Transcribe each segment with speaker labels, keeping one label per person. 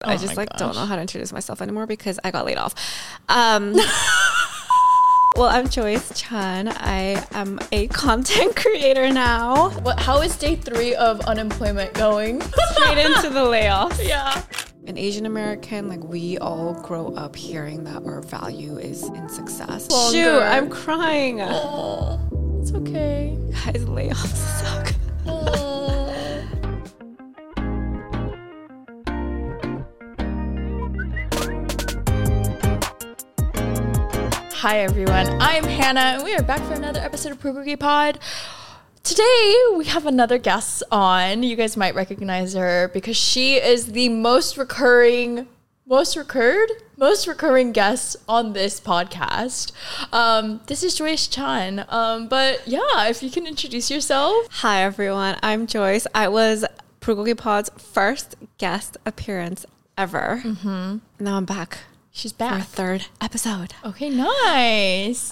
Speaker 1: I just don't know how to introduce myself anymore because I got laid off. Well, I'm Joyce Chan. I am a content creator now.
Speaker 2: How is day 3 of unemployment going?
Speaker 1: Straight into the layoffs.
Speaker 2: Yeah.
Speaker 1: An Asian American, we all grow up hearing that our value is in success.
Speaker 2: Longer.
Speaker 1: Shoot, I'm crying.
Speaker 2: Oh, it's okay.
Speaker 1: Guys, layoffs suck.
Speaker 2: Hi everyone, I'm Hannah and we are back for another episode of Purgogi Pod. Today we have another guest on. You guys might recognize her because she is the most recurring guest on this podcast. This is Joyce Chan. But yeah, if you can introduce yourself.
Speaker 1: Hi everyone, I'm Joyce. I was Purgogi Pod's first guest appearance ever. Now I'm back.
Speaker 2: She's back.
Speaker 1: For our third episode.
Speaker 2: Okay, nice.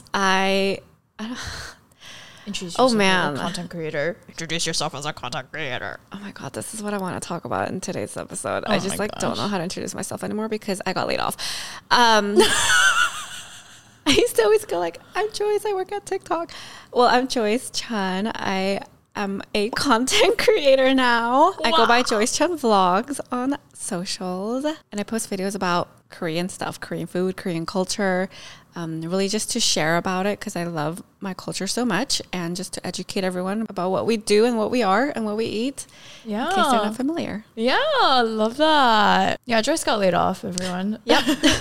Speaker 2: Introduce yourself as a content creator. Introduce yourself as a content creator.
Speaker 1: Oh my God, this is what I want to talk about in today's episode. I just don't know how to introduce myself anymore because I got laid off. I used to always go I'm Joyce, I work at TikTok. Well, I'm Joyce Chan. I am a content creator now. Wow. I go by Joyce Chan Vlogs on socials. And I post videos about Korean stuff, Korean food, Korean culture, really just to share about it because I love my culture so much and just to educate everyone about what we do and what we are and what we eat.
Speaker 2: Yeah.
Speaker 1: In case they're not familiar.
Speaker 2: Yeah, love that. Yeah, Joyce got laid off, everyone.
Speaker 1: Yep.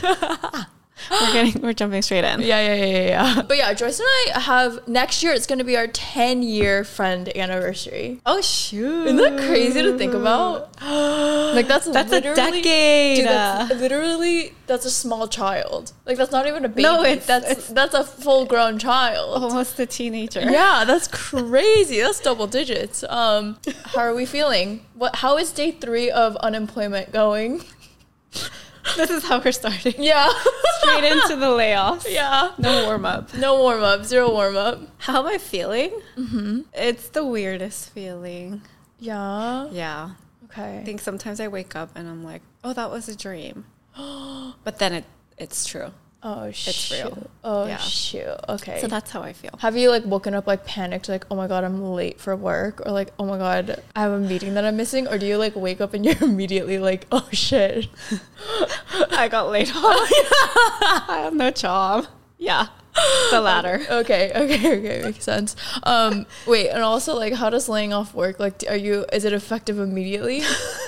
Speaker 1: We're jumping straight in.
Speaker 2: Yeah. But yeah, Joyce and I have, next year it's going to be our 10-year friend anniversary.
Speaker 1: Oh, shoot.
Speaker 2: Isn't that crazy to think about? That's
Speaker 1: a decade.
Speaker 2: Dude, that's a small child. That's not even a baby.
Speaker 1: No,
Speaker 2: that's a full-grown child.
Speaker 1: Almost a teenager.
Speaker 2: Yeah, that's crazy. That's double digits. How are we feeling? How is day 3 of unemployment going?
Speaker 1: This is how we're starting.
Speaker 2: Yeah.
Speaker 1: Straight into the layoffs.
Speaker 2: Yeah.
Speaker 1: No warm-up.
Speaker 2: Zero warm-up.
Speaker 1: How am I feeling? It's the weirdest feeling.
Speaker 2: Yeah?
Speaker 1: Yeah.
Speaker 2: Okay.
Speaker 1: I think sometimes I wake up and I'm like, oh, that was a dream. But then it's true.
Speaker 2: Oh,
Speaker 1: it's real.
Speaker 2: Oh, yeah. Shoot. Okay.
Speaker 1: So that's how I feel.
Speaker 2: Have you woken up panicked oh my God, I'm late for work, or oh my God, I have a meeting that I'm missing, or do you wake up and you're immediately oh shit,
Speaker 1: I got laid off. I have no job. Yeah, the latter.
Speaker 2: Okay, makes sense. Wait, and also how does laying off work? Is it effective immediately?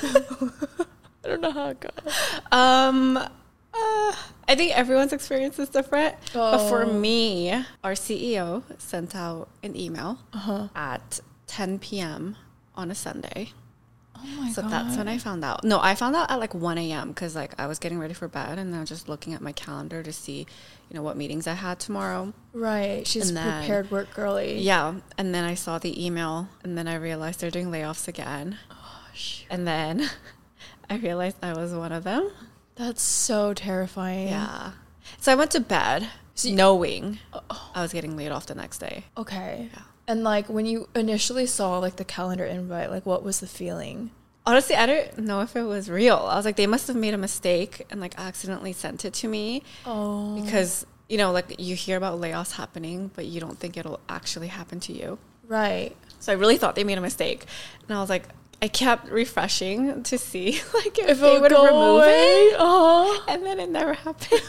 Speaker 2: I don't know how it goes.
Speaker 1: I think everyone's experience is different. But for me, our CEO sent out an email at 10 p.m. on a Sunday.
Speaker 2: Oh my God.
Speaker 1: So that's when I found out. No, I found out at 1 a.m. because I was getting ready for bed and I was just looking at my calendar to see, what meetings I had tomorrow.
Speaker 2: Right. She's prepared work girly.
Speaker 1: Yeah. And then I saw the email and then I realized they're doing layoffs again.
Speaker 2: Oh, shoot.
Speaker 1: And then I realized I was one of them.
Speaker 2: That's so terrifying.
Speaker 1: Yeah. So I went to bed knowing I was getting laid off the next day.
Speaker 2: Okay. Yeah. And when you initially saw the calendar invite, what was the feeling?
Speaker 1: Honestly, I don't know if it was real. I was they must have made a mistake and accidentally sent it to me.
Speaker 2: Oh.
Speaker 1: Because, you hear about layoffs happening, but you don't think it'll actually happen to you.
Speaker 2: Right.
Speaker 1: So I really thought they made a mistake. And I was I kept refreshing to see if
Speaker 2: they would remove it.
Speaker 1: And then it never happened.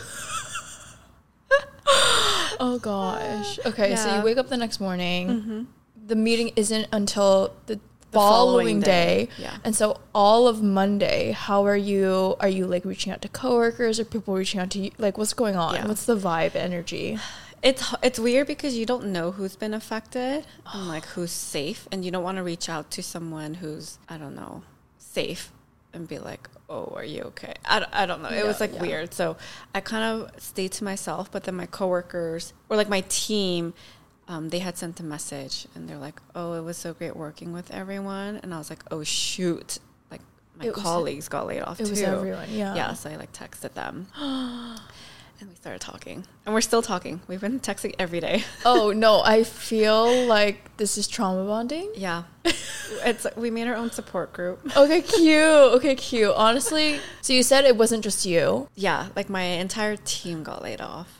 Speaker 2: Oh gosh. Okay,
Speaker 1: yeah.
Speaker 2: So you wake up the next morning. The meeting isn't until the following day.
Speaker 1: Yeah.
Speaker 2: And so all of Monday, how are you? Are you reaching out to coworkers or people reaching out to you? What's going on? Yeah. What's the vibe, energy?
Speaker 1: It's weird because you don't know who's been affected and who's safe, and you don't want to reach out to someone who's, I don't know, safe and be oh, are you okay? I don't know. It was weird. So I kind of stayed to myself, but then my coworkers or my team, they had sent a message and they're oh, it was so great working with everyone. And I was oh shoot, my colleagues got laid off too.
Speaker 2: It was everyone, yeah.
Speaker 1: Yeah, so I texted them. And we started talking. And we're still talking. We've been texting every day.
Speaker 2: Oh, no. I feel like this is trauma bonding.
Speaker 1: Yeah. We made our own support group.
Speaker 2: Okay, cute. Honestly, so you said it wasn't just you?
Speaker 1: Yeah, like my entire team got laid off.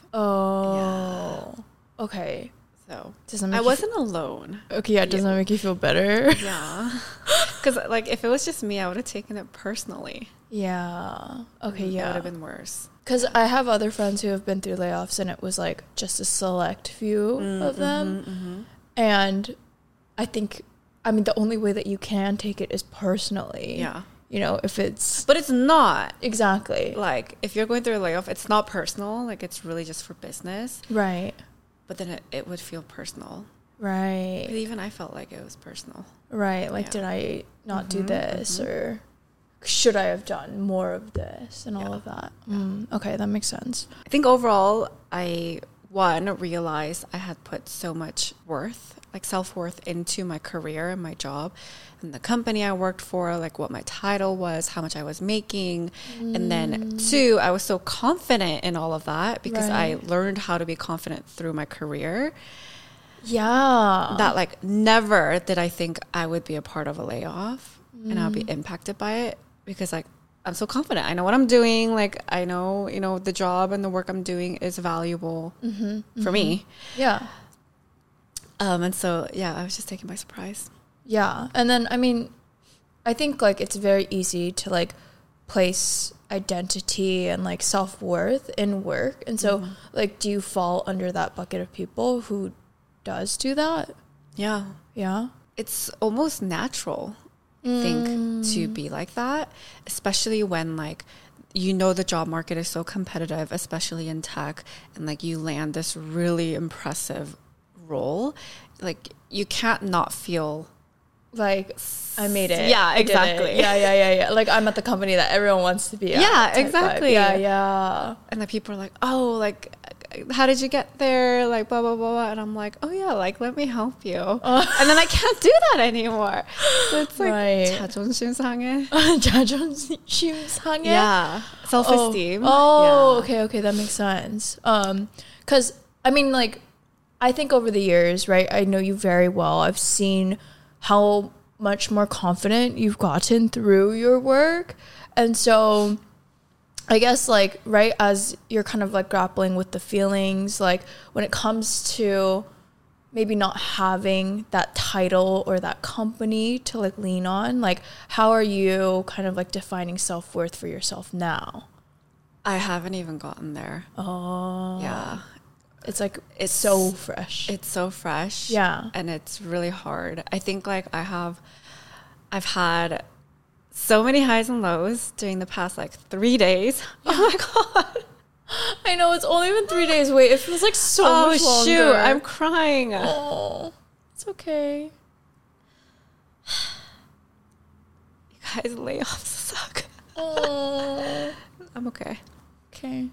Speaker 2: Oh. Yeah. Okay.
Speaker 1: So I wasn't alone.
Speaker 2: Okay, yeah, doesn't that make you feel better?
Speaker 1: Yeah. Because, like, if it was just me, I would have taken it personally.
Speaker 2: Yeah. Okay, yeah.
Speaker 1: It would have been worse.
Speaker 2: Because I have other friends who have been through layoffs, and it was, like, just a select few of them. And I think, I mean, the only way that you can take it is personally.
Speaker 1: Yeah.
Speaker 2: You know, if it's...
Speaker 1: But it's not.
Speaker 2: Exactly.
Speaker 1: Like, if you're going through a layoff, it's not personal. Like, it's really just for business.
Speaker 2: Right.
Speaker 1: But then it would feel personal.
Speaker 2: Right.
Speaker 1: But even I felt like it was personal.
Speaker 2: Right. Like, did I not do this? Or should I have done more of this and all of that? Okay, that makes sense.
Speaker 1: I think overall, I realized I had put so much worth, like self-worth, into my career and my job and the company I worked for, like what my title was, how much I was making. And then 2, I was so confident in all of that because I learned how to be confident through my career.
Speaker 2: Yeah.
Speaker 1: That, like, never did I think I would be a part of a layoff and I'll be impacted by it because, like, I'm so confident. I know what I'm doing. Like, I know, you know, the job and the work I'm doing is valuable for me.
Speaker 2: Yeah.
Speaker 1: And so, yeah, I was just taken by surprise.
Speaker 2: Yeah. And then, I mean, I think, like, it's very easy to, like, place identity and, like, self-worth in work. And so, like, do you fall under that bucket of people who does do that?
Speaker 1: Yeah.
Speaker 2: Yeah.
Speaker 1: It's almost natural, I think, to be like that, especially when, like, you know, the job market is so competitive, especially in tech, and, like, you land this really impressive role. Like, you can't not feel
Speaker 2: like, I made it.
Speaker 1: Yeah, exactly.
Speaker 2: Yeah. Like, I'm at the company that everyone wants to be at.
Speaker 1: Yeah, exactly.
Speaker 2: Yeah.
Speaker 1: And like, people are like, oh, like, how did you get there? Like, blah, blah, blah, blah. And I'm like, oh, yeah, like, let me help you. And then I can't do that anymore. So it's like, 자존심 상해.
Speaker 2: 자존심 상해?
Speaker 1: Yeah. Self-esteem.
Speaker 2: Oh, yeah. Okay, that makes sense. Because, I mean, like, I think over the years, right, I know you very well. I've seen how much more confident you've gotten through your work. And so I guess, like, right, as you're kind of, like, grappling with the feelings, like, when it comes to maybe not having that title or that company to, like, lean on, like, how are you kind of, like, defining self-worth for yourself now?
Speaker 1: I haven't even gotten there.
Speaker 2: Oh.
Speaker 1: Yeah.
Speaker 2: It's like, it's so fresh.
Speaker 1: It's so fresh.
Speaker 2: Yeah.
Speaker 1: And it's really hard. I think, like, I've had so many highs and lows during the past, like, 3 days. Yeah. Oh my God.
Speaker 2: I know, it's only been 3 days. Wait, it feels like so much longer.
Speaker 1: Oh, shoot. I'm crying.
Speaker 2: Oh, it's okay.
Speaker 1: You guys, layoffs suck.
Speaker 2: Oh.
Speaker 1: I'm okay.
Speaker 2: Okay.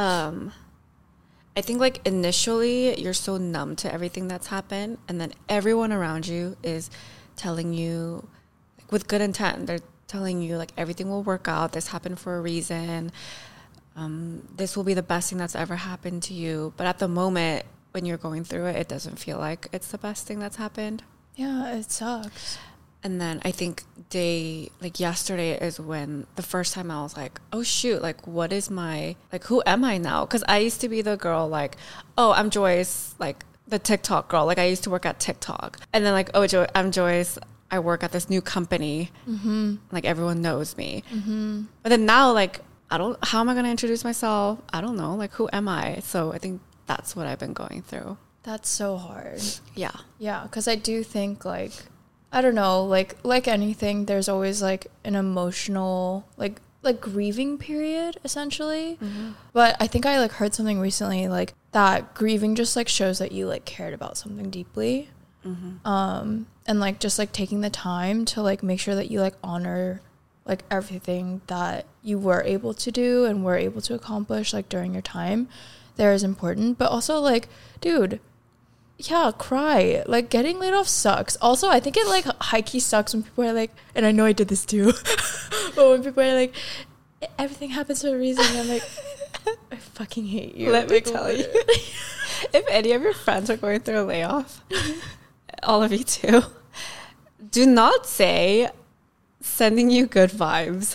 Speaker 1: I think, like, initially you're so numb to everything that's happened, and then everyone around you is telling you, like, with good intent, they're telling you, like, everything will work out. This happened for a reason. This will be the best thing that's ever happened to you. But at the moment when you're going through it, it doesn't feel like it's the best thing that's happened.
Speaker 2: Yeah, it sucks.
Speaker 1: And then I think yesterday is when the first time I was like, oh shoot, like, what is my, like, who am I now? Because I used to be the girl, like, oh, I'm Joyce, like, the TikTok girl. Like, I used to work at TikTok. And then, like, oh, I'm Joyce. I work at this new company. Like, everyone knows me. But then now, like, how am I going to introduce myself? I don't know. Like, who am I? So I think that's what I've been going through.
Speaker 2: That's so hard.
Speaker 1: Yeah.
Speaker 2: Yeah, because I do think, like, I don't know, like anything, there's always, like, an emotional, like grieving period, essentially. But I think I, like, heard something recently, like, that grieving just, like, shows that you, like, cared about something deeply. And, like, just, like, taking the time to, like, make sure that you, like, honor, like, everything that you were able to do and were able to accomplish, like, during your time there is important. But also, like, dude, yeah, cry. Like, getting laid off sucks. Also, I think it, like, high-key sucks when people are like, and I know I did this too, but when people are like, everything happens for a reason, I'm like, I fucking hate you.
Speaker 1: Let me tell you. If any of your friends are going through a layoff, all of you too, do not say sending you good vibes.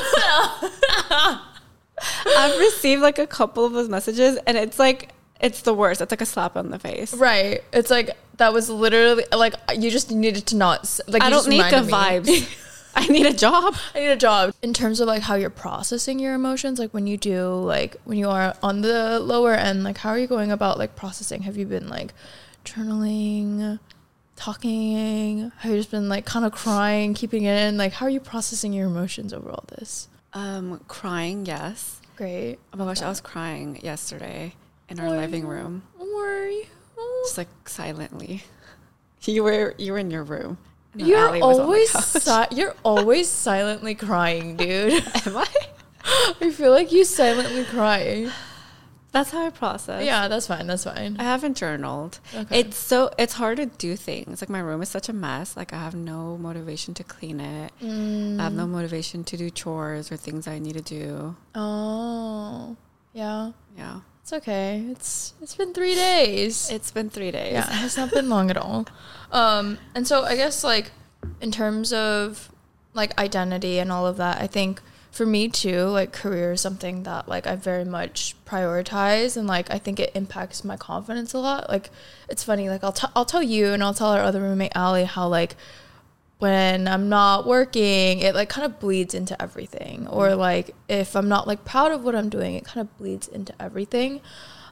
Speaker 1: I've received like a couple of those messages and it's like, it's the worst. It's like a slap on the face.
Speaker 2: Right. It's like, that was literally like, you just needed to not, like,
Speaker 1: I don't need good vibes. I need a job.
Speaker 2: I need a job. In terms of like how you're processing your emotions, like when you do, like when you are on the lower end, like how are you going about like processing? Have you been like journaling, talking? Have you just been like kind of crying, keeping it in? Like how are you processing your emotions over all this?
Speaker 1: Crying, yes.
Speaker 2: Great.
Speaker 1: Oh my gosh, I was crying yesterday in our living room.
Speaker 2: Where are you?
Speaker 1: Just like silently. You were in your room.
Speaker 2: You're always silently crying, dude.
Speaker 1: Am I?
Speaker 2: I feel like you silently cry.
Speaker 1: That's how I process.
Speaker 2: Yeah, that's fine. That's fine.
Speaker 1: I haven't journaled.
Speaker 2: Okay.
Speaker 1: It's hard to do things. Like my room is such a mess. Like I have no motivation to clean it. I have no motivation to do chores or things I need to do.
Speaker 2: Oh, yeah.
Speaker 1: Yeah.
Speaker 2: It's okay. It's been 3 days.
Speaker 1: It's been 3 days.
Speaker 2: Yeah, it's not been long at all. And so I guess like in terms of like identity and all of that, I think for me too, like career is something that like I very much prioritize, and like I think it impacts my confidence a lot. Like it's funny, like I'll tell you and I'll tell our other roommate Allie how like when I'm not working, it like kind of bleeds into everything. Or like if I'm not like proud of what I'm doing, it kind of bleeds into everything.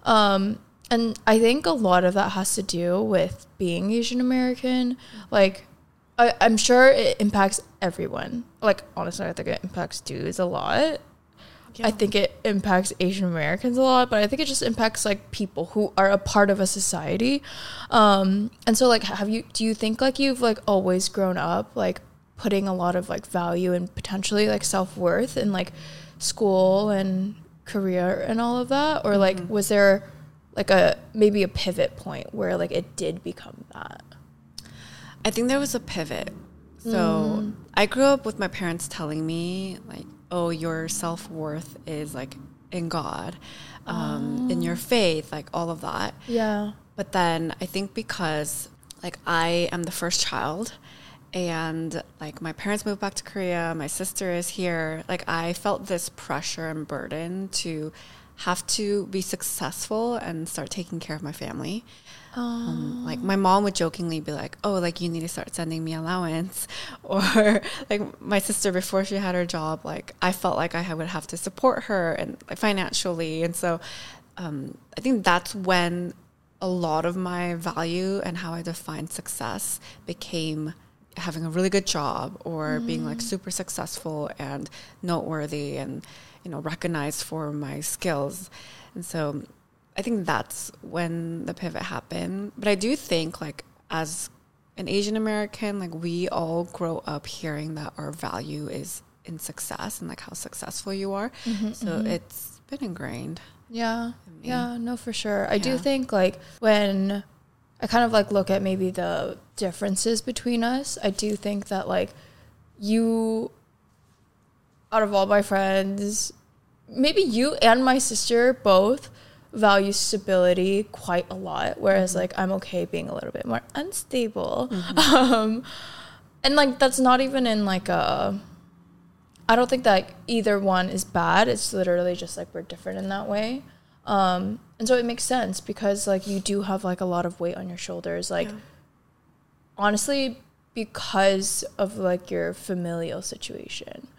Speaker 2: And I think a lot of that has to do with being Asian American. Like I'm sure it impacts everyone. Like honestly, I think it impacts dudes a lot. Yeah. I think it impacts Asian Americans a lot, but I think it just impacts like people who are a part of a society. And so like do you think like you've like always grown up like putting a lot of like value and potentially like self-worth in like school and career and all of that? Or like was there like maybe a pivot point where like it did become that?
Speaker 1: I think there was a pivot. So I grew up with my parents telling me like, oh, your self-worth is like in God, in your faith, like all of that.
Speaker 2: Yeah.
Speaker 1: But then I think because like I am the first child and like my parents moved back to Korea, my sister is here, like I felt this pressure and burden to have to be successful and start taking care of my family. Like my mom would jokingly be like, oh, like you need to start sending me allowance. Or like my sister before she had her job, like I felt like I would have to support her and like financially. And so I think that's when a lot of my value and how I define success became having a really good job or being like super successful and noteworthy and, you know, recognized for my skills. And so I think that's when the pivot happened. But I do think like as an Asian American, like we all grow up hearing that our value is in success and like how successful you are. So it's been ingrained.
Speaker 2: Yeah. Yeah, no, for sure. I do think like when I kind of like look at maybe the differences between us, I do think that like you, out of all my friends, maybe you and my sister both value stability quite a lot, whereas like I'm okay being a little bit more unstable. And like that's not even in like I don't think that either one is bad. It's literally just like we're different in that way. And so it makes sense because like you do have like a lot of weight on your shoulders, like honestly because of like your familial situation.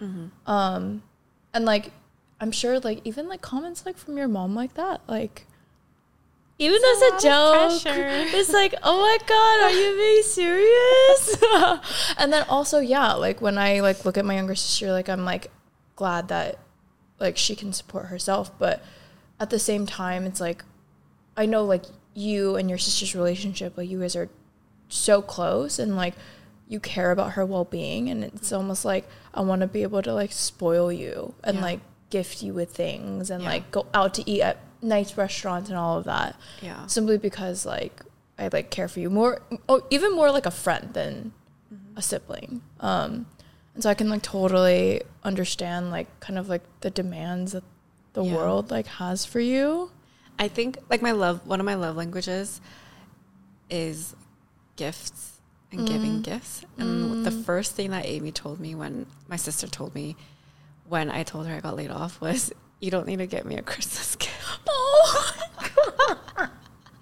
Speaker 2: And like I'm sure like even like comments like from your mom like that, like even as a joke, it's like, oh my God, are you being serious? And then also, yeah, like when I like look at my younger sister, like I'm like glad that like she can support herself. But at the same time, it's like, I know like you and your sister's relationship, like you guys are so close and like you care about her well-being. And it's almost like I want to be able to like spoil you and like gift you with things and like go out to eat at nice restaurants and all of that, simply because like I like care for you more, even more like a friend than a sibling. And so I can like totally understand like kind of like the demands that the world like has for you.
Speaker 1: I think like one of my love languages is gifts and giving gifts. And the first thing that Amy told me when my sister told me when I told her I got laid off was, you don't need to get me a Christmas gift.
Speaker 2: Oh my God.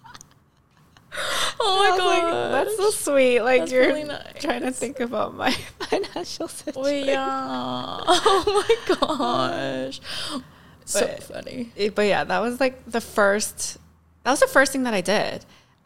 Speaker 2: Oh my God.
Speaker 1: Like, that's so sweet. Like,
Speaker 2: That's
Speaker 1: you're
Speaker 2: really nice.
Speaker 1: trying to think about my financial situation.
Speaker 2: Oh yeah. Oh my gosh. So funny.
Speaker 1: But yeah, that was the first thing that I did.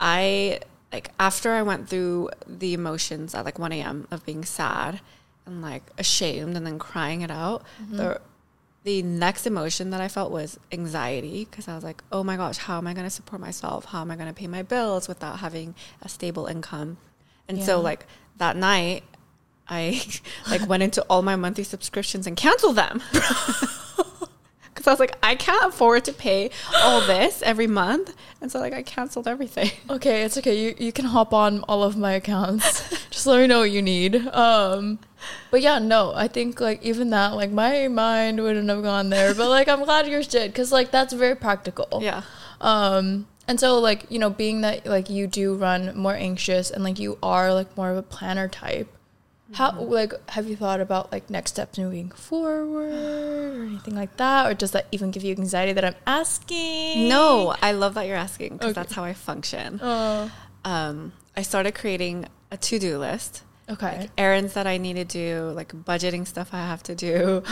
Speaker 1: After I went through the emotions at 1 a.m. of being sad and ashamed and then crying it out, the next emotion that I felt was anxiety, because I was like, oh my gosh, how am I going to support myself? How am I going to pay my bills without having a stable income? And so that night I went into all my monthly subscriptions and canceled them. Because I was like, I can't afford to pay all this every month. And so I canceled everything.
Speaker 2: Okay, it's okay. You can hop on all of my accounts. Just let me know what you need. But yeah, no, I think even that, my mind wouldn't have gone there. But I'm glad yours did, because that's very practical.
Speaker 1: Yeah.
Speaker 2: And so being that you do run more anxious and you are more of a planner type, how have you thought about next steps moving forward or anything like that, or does that even give you anxiety that I'm asking?
Speaker 1: No, I love that you're asking, because that's how I function. I started creating a to-do list.
Speaker 2: Okay.
Speaker 1: Errands that I need to do, budgeting stuff I have to do.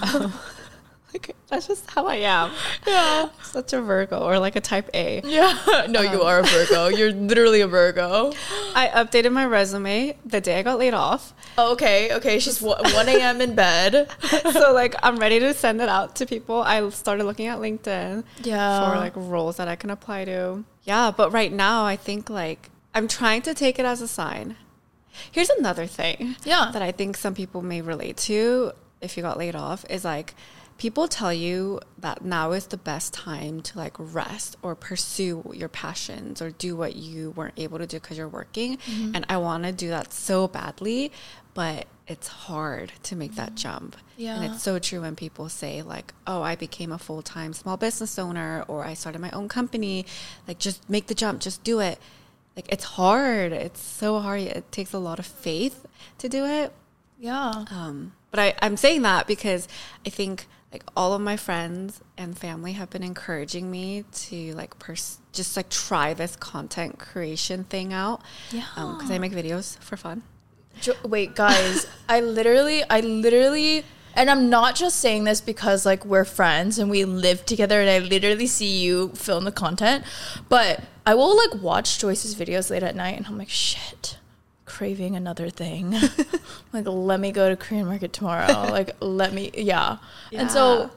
Speaker 1: That's just how I am.
Speaker 2: Yeah.
Speaker 1: Such a Virgo, or a type A.
Speaker 2: Yeah. No, you are a Virgo. You're literally a Virgo.
Speaker 1: I updated my resume the day I got laid off.
Speaker 2: Oh, okay. She's 1 a.m. in bed.
Speaker 1: So I'm ready to send it out to people. I started looking at LinkedIn for roles that I can apply to. Yeah, but right now I think I'm trying to take it as a sign. Here's another thing that I think some people may relate to if you got laid off is people tell you that now is the best time to rest or pursue your passions or do what you weren't able to do because you're working. And I want to do that so badly, but it's hard to make that jump. Yeah. And it's so true when people say oh, I became a full-time small business owner, or I started my own company. Just make the jump, just do it. It's hard. It's so hard. It takes a lot of faith to do it.
Speaker 2: Yeah.
Speaker 1: But I'm saying that because I think all of my friends and family have been encouraging me to just try this content creation thing out. Yeah. Because I make videos for fun.
Speaker 2: Wait, guys, I literally, and I'm not just saying this because we're friends and we live together and I literally see you film the content, but I will watch Joyce's videos late at night and I'm shit, craving another thing. Let me go to Korean market tomorrow. Let me, yeah. And so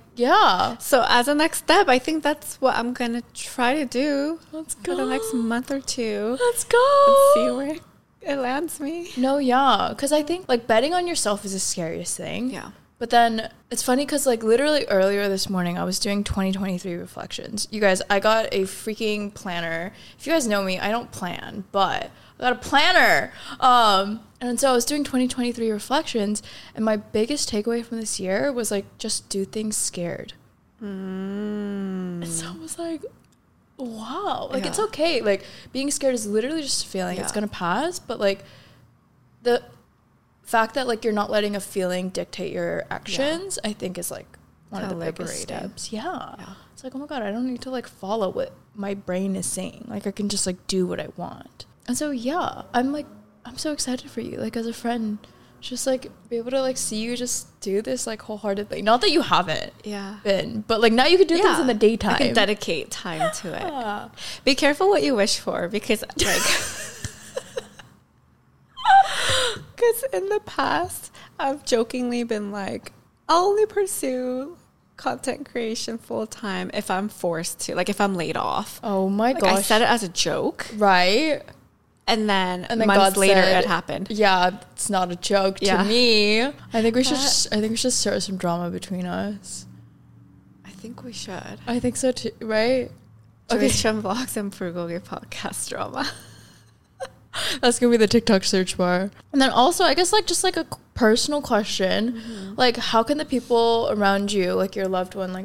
Speaker 1: So as a next step, I think that's what I'm going to try to do.
Speaker 2: Let's go.
Speaker 1: For the next month or two.
Speaker 2: Let's go.
Speaker 1: And see where it lands me.
Speaker 2: No, yeah. Because I think betting on yourself is the scariest thing.
Speaker 1: Yeah.
Speaker 2: But then it's funny because literally earlier this morning I was doing 2023 reflections. You guys, I got a freaking planner. If you guys know me, I don't plan, but I got a planner. And so I was doing 2023 reflections, and my biggest takeaway from this year was just do things scared. And so I was wow, it's okay. Being scared is literally just a feeling. It's gonna pass, but the fact that you're not letting a feeling dictate your actions, I think is one of the biggest steps. Yeah. It's oh my God, I don't need to follow what my brain is saying. I can just do what I want. And so I'm so excited for you as a friend, just be able to see you just do this wholeheartedly. Not that you haven't been, but now you can do things in the daytime.
Speaker 1: I can dedicate time to it. Be careful what you wish for, because because in the past I've jokingly been I'll only pursue content creation full time if I'm forced to, if I'm laid off.
Speaker 2: Oh my gosh.
Speaker 1: I said it as a joke,
Speaker 2: right?
Speaker 1: And then months God later said, it happened.
Speaker 2: Yeah, it's not a joke to me. I think we should start some drama between us.
Speaker 1: I think we should.
Speaker 2: I think so too, right?
Speaker 1: Joyce Chen Vlogs and Frugal Podcast drama.
Speaker 2: That's gonna be the TikTok search bar. And then also, I guess just a personal question, how can the people around you, your loved one,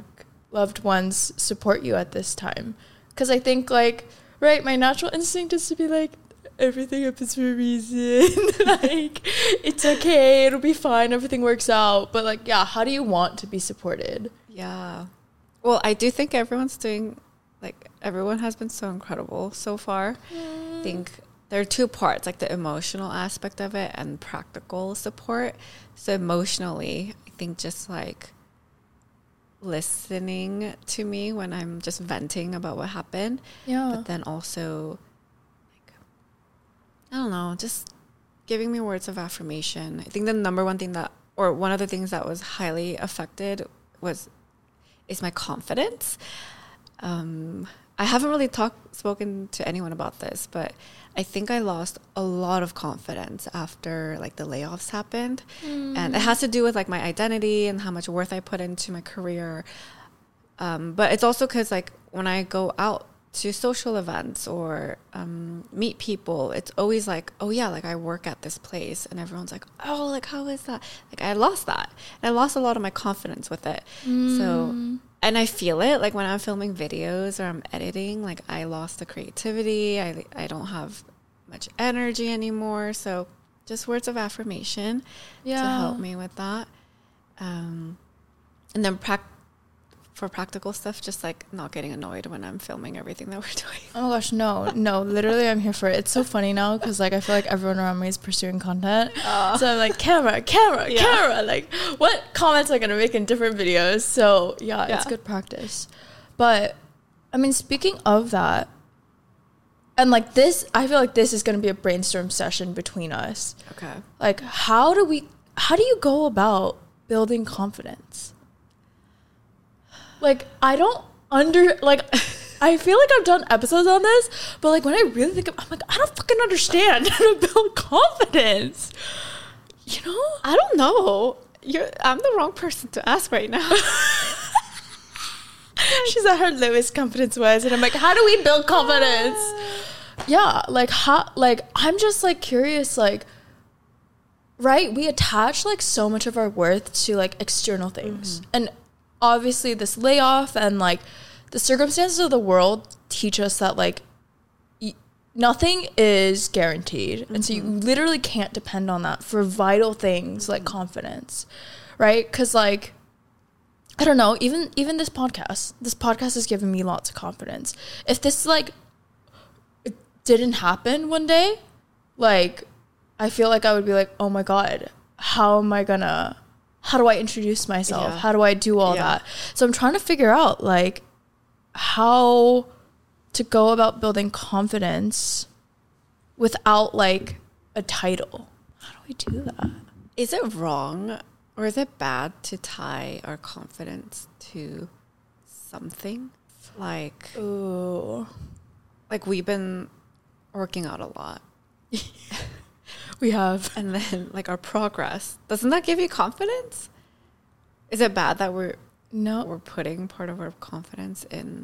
Speaker 2: loved ones support you at this time? Because I think, like, right, my natural instinct is to be like, everything happens for a reason. Like, it's okay, it'll be fine, everything works out. But, like, yeah, how do you want to be supported?
Speaker 1: Yeah. Well, I do think everyone has been so incredible so far. I think there are two parts, like the emotional aspect of it and practical support. So emotionally, I think just like listening to me when I'm just venting about what happened.
Speaker 2: Yeah.
Speaker 1: But then also, like, I don't know, just giving me words of affirmation. I think the number one thing one of the things that was highly affected is my confidence. I haven't really spoken to anyone about this, but I think I lost a lot of confidence after like the layoffs happened. And it has to do with like my identity and how much worth I put into my career. But it's also because like when I go out to social events or meet people, it's always like, oh yeah, like I work at this place, and everyone's like, oh, like how is that? Like I lost that. And I lost a lot of my confidence with it. So, and I feel it like when I'm filming videos or I'm editing, like I lost the creativity. I don't have much energy anymore. So just words of affirmation to help me with that. And then for practical stuff, just like not getting annoyed when I'm filming everything that we're doing.
Speaker 2: Oh my gosh, no, literally I'm here for it. It's so funny now because like I feel like everyone around me is pursuing content. So I'm like, camera, like what comments am I gonna make in different videos? So yeah, it's good practice. But I mean, speaking of that, and like this, I feel like this is gonna be a brainstorm session between us.
Speaker 1: Okay.
Speaker 2: Like how do you go about building confidence? Like, I don't I feel like I've done episodes on this, but like when I really think I'm like, I don't fucking understand how to build confidence. You know?
Speaker 1: I don't know. I'm the wrong person to ask right now.
Speaker 2: She's at her lowest confidence-wise, and I'm like, how do we build confidence? Yeah, like how, like I'm just like curious, like, right? We attach like so much of our worth to like external things. And obviously this layoff and like the circumstances of the world teach us that like nothing is guaranteed. And so you literally can't depend on that for vital things like confidence, right? Because like, I don't know, even this podcast has given me lots of confidence. If this like it didn't happen one day, like I feel like I would be like, oh my God, how do I introduce myself?
Speaker 1: Yeah.
Speaker 2: How do I do all that? So I'm trying to figure out like how to go about building confidence without like a title. How do we do that?
Speaker 1: Is it wrong or is it bad to tie our confidence to something? Like,
Speaker 2: Ooh.
Speaker 1: Like we've been working out a lot.
Speaker 2: We have.
Speaker 1: And then like our progress, doesn't that give you confidence? Is it bad that we're putting part of our confidence in?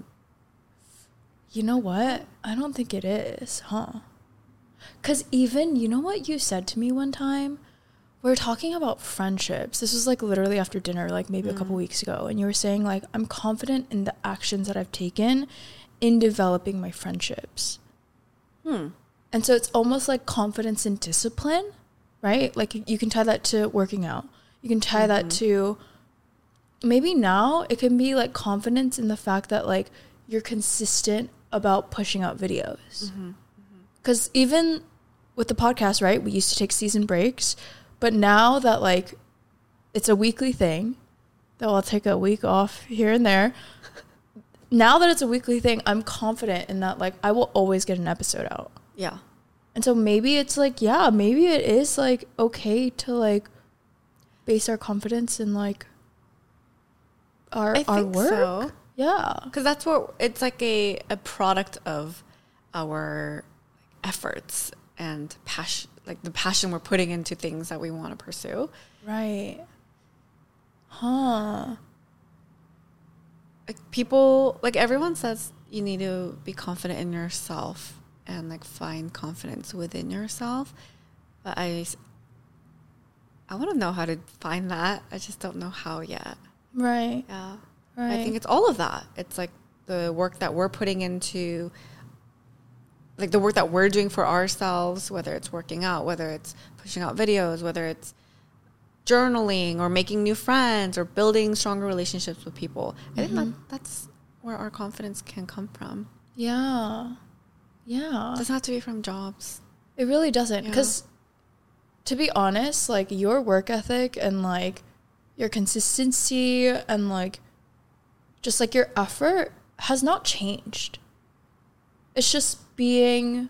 Speaker 2: You know what? I don't think it is, huh? Because even, you know what you said to me one time? We were talking about friendships. This was like literally after dinner, like maybe a couple weeks ago. And you were saying like, I'm confident in the actions that I've taken in developing my friendships. And so it's almost like confidence in discipline, right? Like you can tie that to working out. You can tie that to maybe now it can be like confidence in the fact that like you're consistent about pushing out videos. Because even with the podcast, right, we used to take season breaks, but now that like it's a weekly thing, though I'll take a week off here and there. Now that it's a weekly thing, I'm confident in that like I will always get an episode out.
Speaker 1: Yeah.
Speaker 2: And so maybe it's like, yeah, maybe it is like okay to like base our confidence in like our work.
Speaker 1: So.
Speaker 2: Yeah.
Speaker 1: Because that's what it's like a product of our efforts and passion, like the passion we're putting into things that we want to pursue.
Speaker 2: Right. Huh.
Speaker 1: Like people, like everyone says you need to be confident in yourself and like find confidence within yourself. But I want to know how to find that. I just don't know how yet.
Speaker 2: Right.
Speaker 1: Yeah. I think it's all of that. It's like the work that we're putting into, like the work that we're doing for ourselves, whether it's working out, whether it's pushing out videos, whether it's journaling or making new friends or building stronger relationships with people. I think that's where our confidence can come from.
Speaker 2: Yeah. Yeah.
Speaker 1: It doesn't have to be from jobs.
Speaker 2: It really doesn't. Because to be honest, like your work ethic and like your consistency and like just like your effort has not changed. It's just being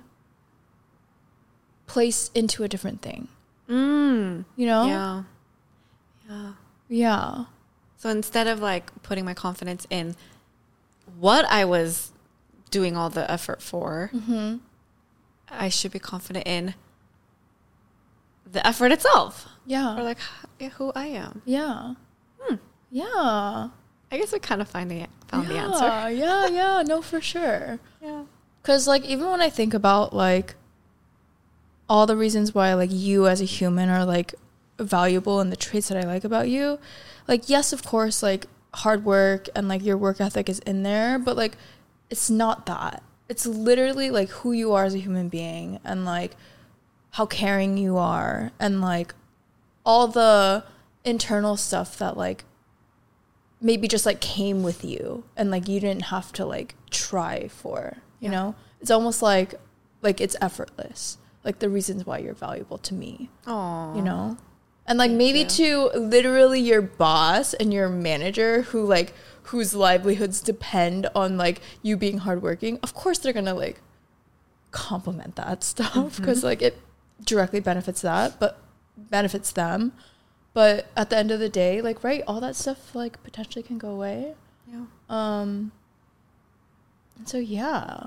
Speaker 2: placed into a different thing. You know?
Speaker 1: Yeah. Yeah.
Speaker 2: Yeah.
Speaker 1: So instead of like putting my confidence in what I was doing all the effort for, I should be confident in the effort itself.
Speaker 2: Yeah.
Speaker 1: Or like who I am.
Speaker 2: Yeah. Yeah.
Speaker 1: I guess we kind of found the answer.
Speaker 2: Yeah. No, for sure.
Speaker 1: Yeah.
Speaker 2: Because like even when I think about like all the reasons why like you as a human are like valuable and the traits that I like about you, like yes, of course, like hard work and like your work ethic is in there, but like it's not that. It's literally like who you are as a human being and like how caring you are and like all the internal stuff that like maybe just like came with you and like you didn't have to like try for, you know? It's almost like it's effortless. Like the reasons why you're valuable to me.
Speaker 1: Aww.
Speaker 2: You know? And like maybe to literally your boss and your manager who like whose livelihoods depend on like you being hardworking, of course they're gonna like compliment that stuff because like it directly benefits them. But at the end of the day, like right, all that stuff like potentially can go away.
Speaker 1: Yeah.
Speaker 2: And so yeah.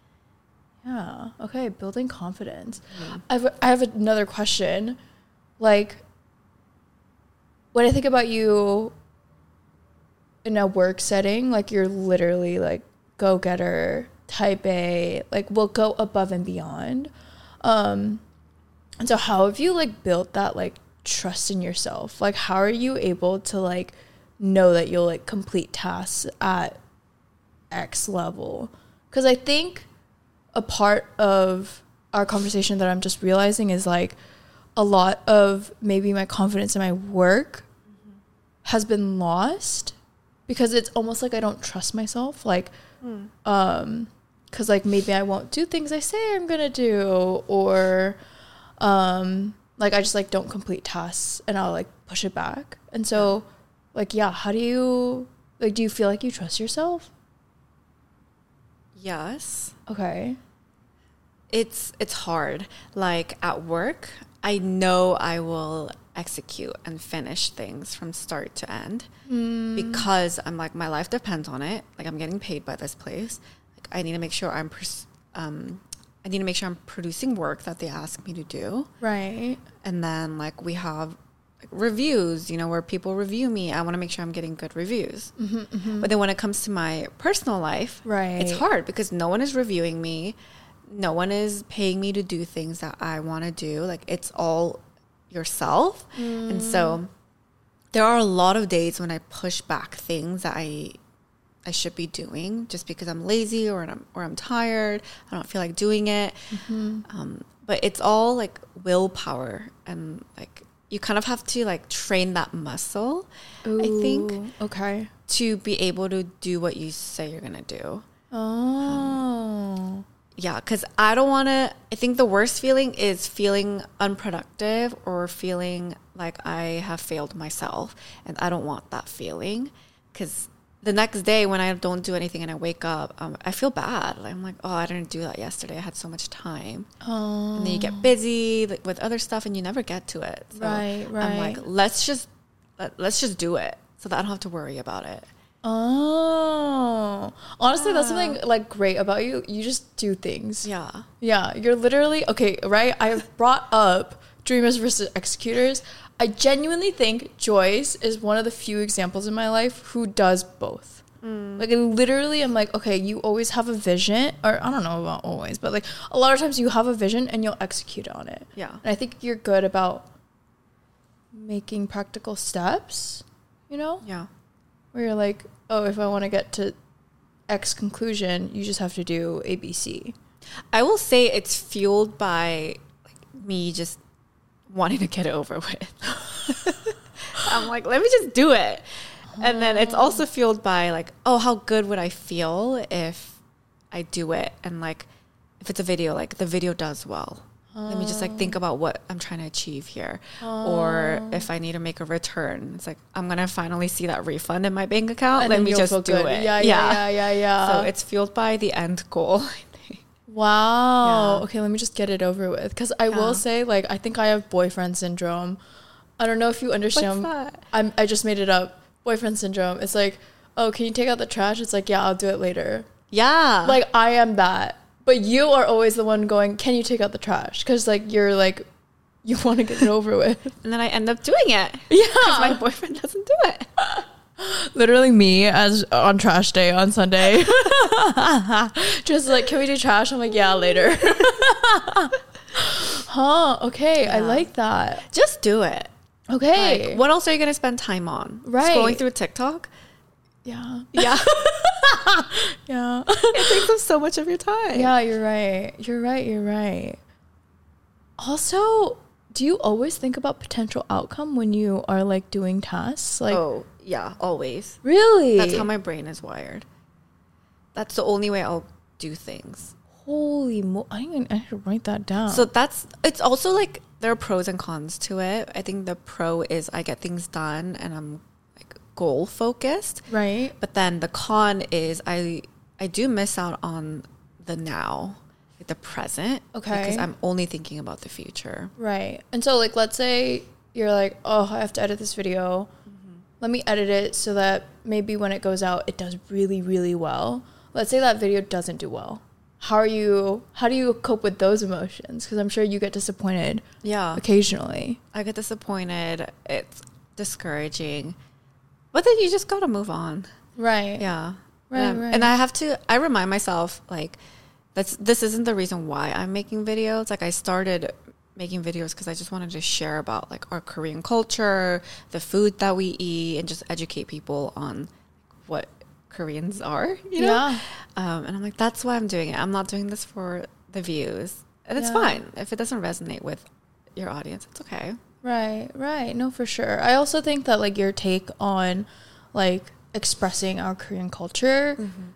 Speaker 2: Okay, building confidence. I have another question. Like, when I think about you in a work setting, like you're literally like go-getter, type A, like will go above and beyond. And so how have you like built that like trust in yourself? Like how are you able to like know that you'll like complete tasks at X level? Because I think a part of our conversation that I'm just realizing is like a lot of maybe my confidence in my work has been lost because it's almost like I don't trust myself. Like, because like maybe I won't do things I say I'm gonna do, or like I just like don't complete tasks and I'll like push it back. And so like, yeah, how do you like, do you feel like you trust yourself?
Speaker 1: Yes.
Speaker 2: Okay.
Speaker 1: It's hard. Like at work, I know I will execute and finish things from start to end because I'm like, my life depends on it. Like I'm getting paid by this place. Like I need to make sure I'm producing work that they ask me to do.
Speaker 2: Right.
Speaker 1: And then like we have like reviews, you know, where people review me. I want to make sure I'm getting good reviews. But then when it comes to my personal life, it's hard because no one is reviewing me. No one is paying me to do things that I want to do. Like it's all yourself. And so there are a lot of days when I push back things that I should be doing just because I'm lazy or I'm tired. I don't feel like doing it. But it's all like willpower, and like you kind of have to like train that muscle. I think.
Speaker 2: Okay.
Speaker 1: To be able to do what you say you're gonna do. Yeah, because I don't want to. I think the worst feeling is feeling unproductive or feeling like I have failed myself, and I don't want that feeling. Because the next day when I don't do anything and I wake up, I feel bad. I'm like, oh, I didn't do that yesterday. I had so much time. And then you get busy like, with other stuff, and you never get to it. So
Speaker 2: right.
Speaker 1: I'm like, let's just do it, so that I don't have to worry about it.
Speaker 2: Honestly, that's something like great about you. You just do things.
Speaker 1: Yeah,
Speaker 2: you're literally okay, right? I brought up dreamers versus executors. I genuinely think Joyce is one of the few examples in my life who does both. Like I literally am like, okay, you always have a vision, or I don't know about always, but like a lot of times you have a vision and you'll execute on it.
Speaker 1: Yeah.
Speaker 2: And I think you're good about making practical steps, you know?
Speaker 1: Yeah.
Speaker 2: Where you're like, oh, if I want to get to X conclusion, you just have to do ABC.
Speaker 1: I will say it's fueled by like me just wanting to get it over with. I'm like, let me just do it. And then it's also fueled by like, oh, how good would I feel if I do it? And like, if it's a video, like the video does well. Let me just like think about what I'm trying to achieve here. Or if I need to make a return, it's like, I'm going to finally see that refund in my bank account.
Speaker 2: And
Speaker 1: let me just do it.
Speaker 2: Yeah.
Speaker 1: So it's fueled by the end goal, I think.
Speaker 2: Wow.
Speaker 1: Yeah.
Speaker 2: Okay, let me just get it over with. Because I will say, like, I think I have boyfriend syndrome. I don't know if you understand.
Speaker 1: What's that?
Speaker 2: I just made it up. Boyfriend syndrome. It's like, oh, can you take out the trash? It's like, yeah, I'll do it later.
Speaker 1: Yeah.
Speaker 2: Like, I am that. But you are always the one going, can you take out the trash? Because, like, you're like, you want to get it over with.
Speaker 1: And then I end up doing it.
Speaker 2: Yeah.
Speaker 1: Because my boyfriend doesn't do it.
Speaker 2: Literally me as on trash day on Sunday. Just like, can we do trash? I'm like, yeah, later. Okay. Yeah. I like that.
Speaker 1: Just do it.
Speaker 2: Okay.
Speaker 1: Like, what else are you going to spend time on?
Speaker 2: Right.
Speaker 1: Scrolling through TikTok?
Speaker 2: Yeah.
Speaker 1: Yeah.
Speaker 2: Yeah.
Speaker 1: It takes up so much of your time.
Speaker 2: Yeah, you're right. You're right. Also, do you always think about potential outcome when you are like doing tasks? Like,
Speaker 1: oh, yeah, always.
Speaker 2: Really?
Speaker 1: That's how my brain is wired. That's the only way I'll do things.
Speaker 2: Holy I should write that down.
Speaker 1: So it's also like there are pros and cons to it. I think the pro is I get things done and I'm like goal focused.
Speaker 2: Right.
Speaker 1: But then the con is I do miss out on the now, like the present.
Speaker 2: Okay.
Speaker 1: Because I'm only thinking about the future.
Speaker 2: Right. And so like, let's say you're like, oh, I have to edit this video. Mm-hmm. Let me edit it so that maybe when it goes out, it does really, really well. Let's say that video doesn't do well. How do you cope with those emotions? Because I'm sure you get disappointed. Yeah. Occasionally.
Speaker 1: I get disappointed. It's discouraging. But then you just got to move on.
Speaker 2: Right.
Speaker 1: Yeah.
Speaker 2: Right.
Speaker 1: And I remind myself, like, this isn't the reason why I'm making videos. Like, I started making videos because I just wanted to share about, like, our Korean culture, the food that we eat, and just educate people on what Koreans are, you know?
Speaker 2: Yeah.
Speaker 1: And I'm like, that's why I'm doing it. I'm not doing this for the views. And it's fine. If it doesn't resonate with your audience, it's okay.
Speaker 2: Right. No, for sure. I also think that, like, your take on, like, expressing our Korean culture,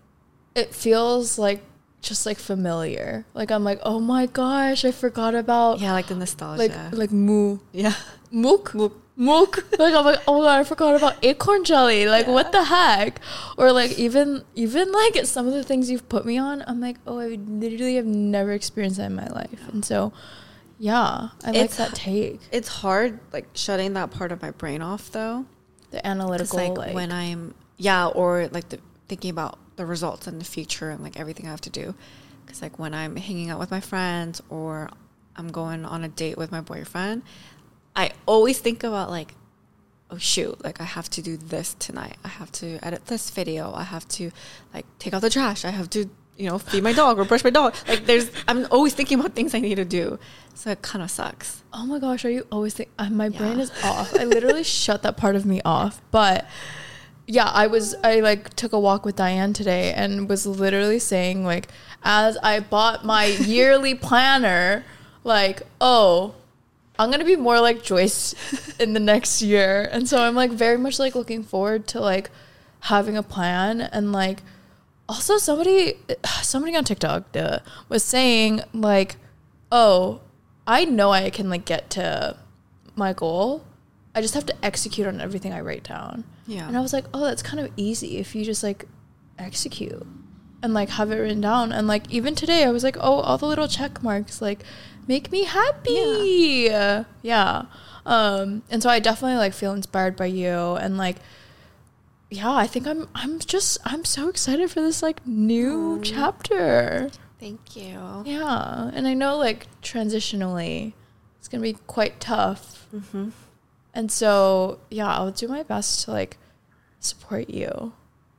Speaker 2: it feels like just like familiar. Like, I'm like, oh my gosh, I forgot about.
Speaker 1: Yeah, like the nostalgia.
Speaker 2: Like moo.
Speaker 1: Yeah.
Speaker 2: Mook. Like, I'm like, oh my God, I forgot about acorn jelly. Like, what the heck? Or like even like some of the things you've put me on, I'm like, oh, I literally have never experienced that in my life. And so, yeah, I like that take.
Speaker 1: It's hard, like, shutting that part of my brain off, though.
Speaker 2: The analytical,
Speaker 1: like when I'm, or like thinking about the results in the future and like everything I have to do. Because like when I'm hanging out with my friends or I'm going on a date with my boyfriend, I always think about like, oh shoot, like I have to do this tonight. I have to edit this video. I have to like take out the trash. I have to, feed my dog or brush my dog. Like I'm always thinking about things I need to do. So it kind of sucks.
Speaker 2: Oh my gosh, are you always my brain is off. I literally shut that part of me off. But yeah, I like took a walk with Diane today and was literally saying, like, as I bought my yearly planner, like, oh, I'm going to be more like Joyce in the next year. And so I'm like very much like looking forward to like having a plan. And like also somebody on TikTok was saying like, oh, I know I can like get to my goal. I just have to execute on everything I write down. Yeah. And I was like, oh, that's kind of easy if you just like execute and like have it written down. And like even today I was like, oh, all the little check marks like make me happy. Yeah. And so I definitely like feel inspired by you and like, yeah, I think I'm so excited for this like new chapter.
Speaker 1: Thank you.
Speaker 2: Yeah. And I know like transitionally it's going to be quite tough. Mm-hmm. And so, yeah, I'll do my best to, like, support you.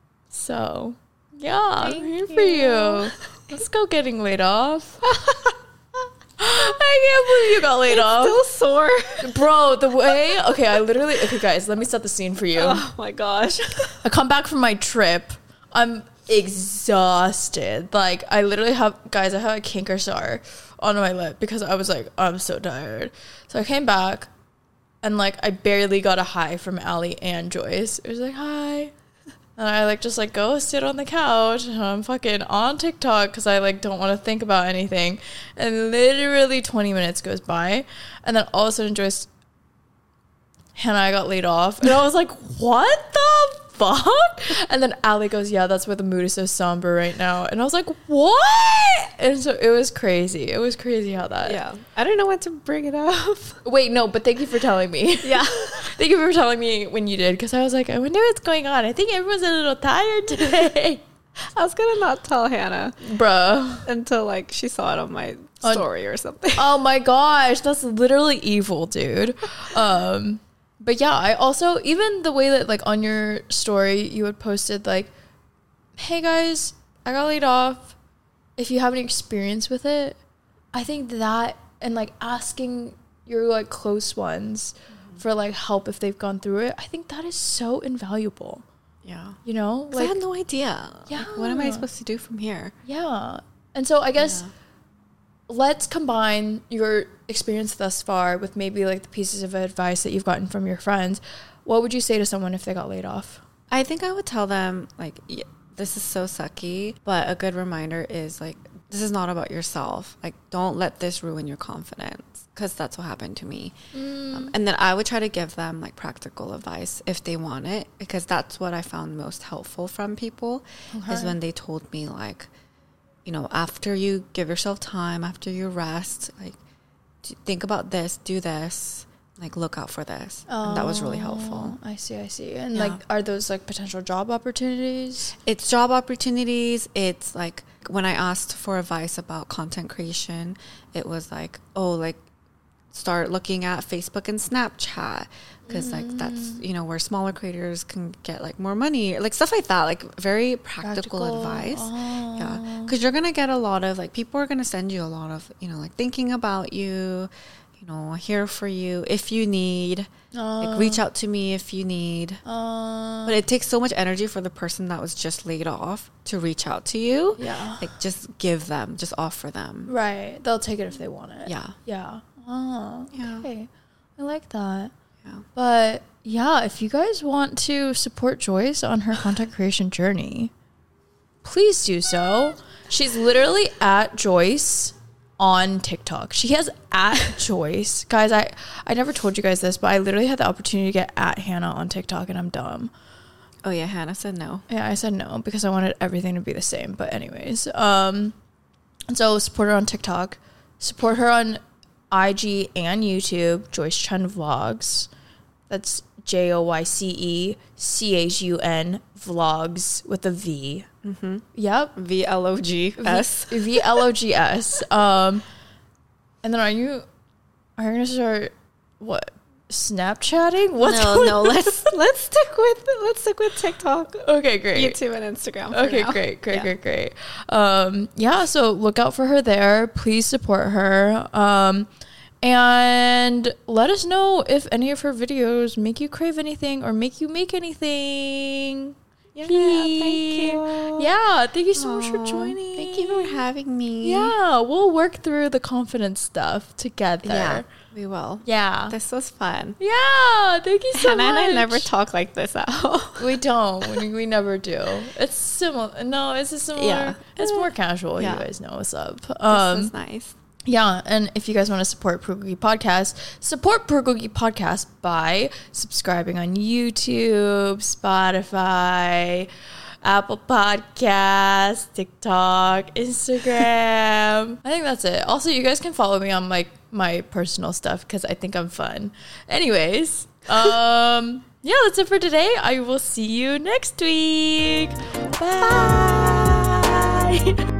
Speaker 2: So, yeah, I'm here for you. Let's go getting laid off. I can't believe you got laid off.
Speaker 1: Still sore.
Speaker 2: Bro, the way... Okay, guys, let me set the scene for you.
Speaker 1: Oh my gosh.
Speaker 2: I come back from my trip. I'm exhausted. Like, I literally have... Guys, I have a canker sore on my lip because I was like, I'm so tired. So I came back and, like, I barely got a hi from Allie and Joyce. It was like, hi. And I, like, just, like, go sit on the couch. And I'm fucking on TikTok because I, like, don't want to think about anything. And literally 20 minutes goes by. And then all of a sudden, Joyce, Hannah, I got laid off. And I was like, what the fuck? And then Allie goes, yeah, that's why the mood is so somber right now. And I was like, what? And so it was crazy. It was crazy how that...
Speaker 1: Yeah. I don't know when to bring it up.
Speaker 2: Wait, no, but thank you for telling me.
Speaker 1: Yeah.
Speaker 2: Thank you for telling me when you did, because I was like, I wonder what's going on. I think everyone's a little tired today.
Speaker 1: I was going to not tell Hannah.
Speaker 2: Bruh.
Speaker 1: Until, like, she saw it on my story or something.
Speaker 2: Oh my gosh. That's literally evil, dude. But yeah, I also, even the way that, like, on your story, you had posted, like, hey guys, I got laid off. If you have any experience with it, I think that, and, like, asking your, like, close ones for, like, help if they've gone through it, I think that is so invaluable.
Speaker 1: Yeah.
Speaker 2: You know?
Speaker 1: Like, I had no idea.
Speaker 2: Yeah.
Speaker 1: Like, what am I supposed to do from here?
Speaker 2: Yeah. And so I guess let's combine your experience thus far with maybe, like, the pieces of advice that you've gotten from your friends. What would you say to someone if they got laid off?
Speaker 1: I think I would tell them, like, this is so sucky, but a good reminder is, like, this is not about yourself. Like, don't let this ruin your confidence, because that's what happened to me. And then I would try to give them, like, practical advice if they want it, because that's what I found most helpful from people is when they told me, like, you know, after you give yourself time, after you rest, like, think about this, do this, like, look out for this. And that was really helpful.
Speaker 2: I see. And like, are those, like, potential job opportunities?
Speaker 1: It's job opportunities. It's like, when I asked for advice about content creation, it was like, oh, like, start looking at Facebook and Snapchat, because like, that's, you know, where smaller creators can get, like, more money, like, stuff like that, like, very practical advice. Yeah, because you're gonna get a lot of, like, people are gonna send you a lot of, you know, like, thinking about you, you know, here for you if you need, like, reach out to me if you need. But it takes so much energy for the person that was just laid off to reach out to you.
Speaker 2: Yeah.
Speaker 1: Like, just give them, just offer them.
Speaker 2: Right. They'll take it if they want it.
Speaker 1: Yeah.
Speaker 2: Yeah. Oh, okay.
Speaker 1: Yeah.
Speaker 2: I like that.
Speaker 1: Yeah.
Speaker 2: But yeah, if you guys want to support Joyce on her content creation journey, please do so. She's literally at Joyce on TikTok. She has at Joyce. Guys, I never told you guys this, but I literally had the opportunity to get at Hannah on TikTok, and I'm dumb.
Speaker 1: Oh yeah, Hannah said no.
Speaker 2: Yeah, I said no because I wanted everything to be the same. But anyways, so support her on TikTok. Support her on IG and YouTube, Joyce Chun Vlogs. That's JoyceChun Vlogs with a V.
Speaker 1: Mm-hmm.
Speaker 2: Yep.
Speaker 1: VLOGS.
Speaker 2: VLOGS. And then are you gonna start what? Snapchatting?
Speaker 1: No. Let's stick with TikTok.
Speaker 2: Okay, great.
Speaker 1: YouTube and Instagram.
Speaker 2: Okay,
Speaker 1: now.
Speaker 2: Great. Yeah, so look out for her there. Please support her. And let us know if any of her videos make you crave anything or make you make anything.
Speaker 1: Yeah, thank you.
Speaker 2: Yeah, thank you so much for joining.
Speaker 1: Thank you for having me.
Speaker 2: Yeah, we'll work through the confidence stuff together.
Speaker 1: Yeah, we will.
Speaker 2: Yeah.
Speaker 1: This was fun.
Speaker 2: Yeah, thank you so much.
Speaker 1: Hannah and I never talk like this at home.
Speaker 2: We don't. We never do. It's similar. No, it's a similar.
Speaker 1: Yeah.
Speaker 2: It's more casual.
Speaker 1: Yeah.
Speaker 2: You guys know what's up.
Speaker 1: This is nice.
Speaker 2: Yeah, and if you guys want to support Pro Cookie Podcast, support Pro Cookie Podcast by subscribing on YouTube, Spotify, Apple Podcasts, TikTok, Instagram. I think that's it. Also, you guys can follow me on my personal stuff because I think I'm fun. Anyways, yeah, that's it for today. I will see you next week. Bye.